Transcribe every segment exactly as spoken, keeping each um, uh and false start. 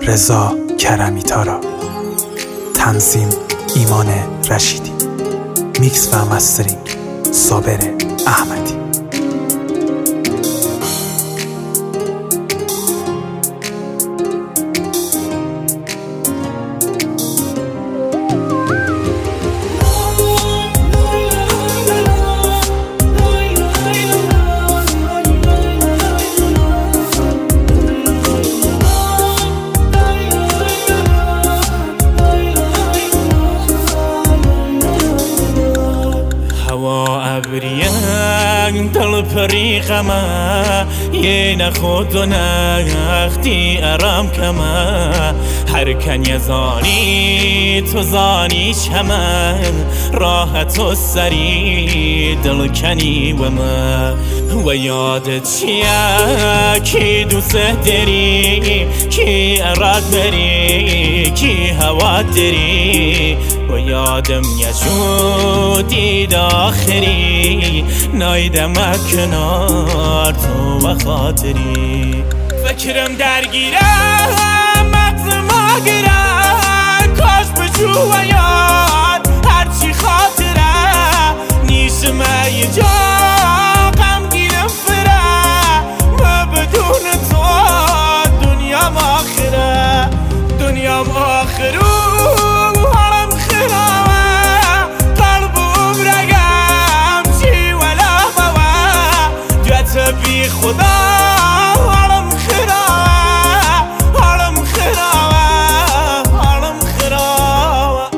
رضا کرمی تارا، تنظیم ایمان رشیدی، میکس و مسترینگ صابر احمدی. دل پریقما یه نخود و نختی ارام کما هر کن زانی تو زانی شما راحت و سری دل کنی و ما و یادت چیه کی دوست داری کی اراد بری کی هوا داری و یادم یشو دید آخری نایدم کنار تو و خاطری فکرم درگیرم مغز ما گیرم کاش بجو و یاد هرچی خاطره نیشم ای جا غم گیرم فره ما بدون تو دنیام آخره دنیام آخرو بی خدا حالم خرابه حالم خرابه حالم خرابه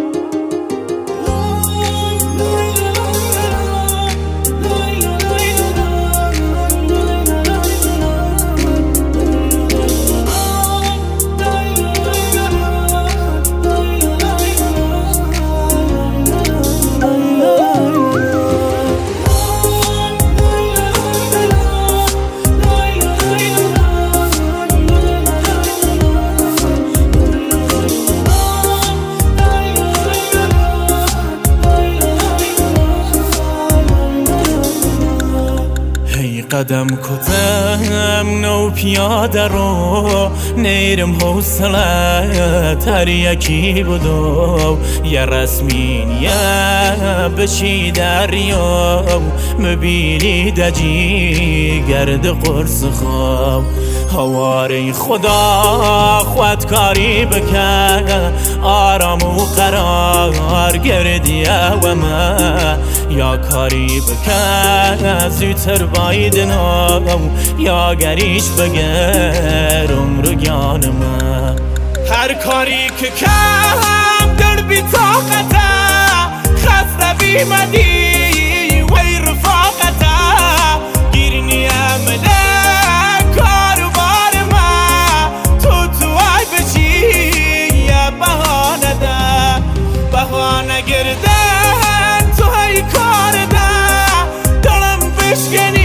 قدم کتم نو پیاده رو نیرم حوصله تر یکی بدو یه رسمین یه بشی دریا مبینی دجی گرد قرص خواب هواره خدا خودکاری بکن آرام و قرار گردیه و ما یا کاری بکن زودتر بایدنم یا گریش بگر عمر گیان ما هر کاری که کم در بی طاقته خسته بیمدی وی رفاقته گیرنی عمله کار بار ما تو تو آی بشی یه بهانه ده بهانه گردن تو های کار ده دلم بشکنی